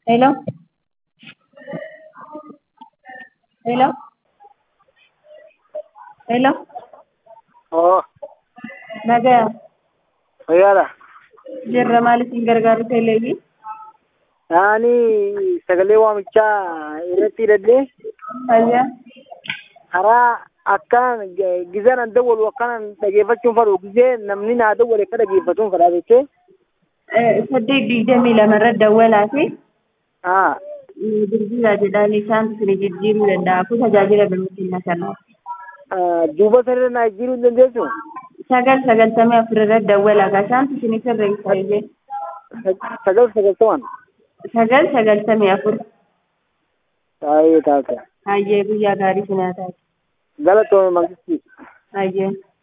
Hello, hello, hello. Oo, Nagaya. fayyaadha. Jirra maaliif hin gargaaru teleevi? Ani sagalee waamichaa irratti hidhadhee Fayyaa. karaa akkaan gizaan an dawwalu akkaan dhageeffachuun fadhu gizee namni naa dawwale akka dhageeffatuun fadhaa jettee. 8:22 irratti dawwalaa fi Haa, bilbila jedhanii isaan isin jijjiiruu danda'a. Kun tajaajila birootiin kanaaf. duuba sanarra naa jijjiiruu hin dandeessu. 9:94 irratti dawwalaa kan isaan isin sirreessaa jee. 991. 9:94. Taa'ee taata. Hayyee guyyaa gaarii sinaa taate. Galatoome maqsii. Hayyee.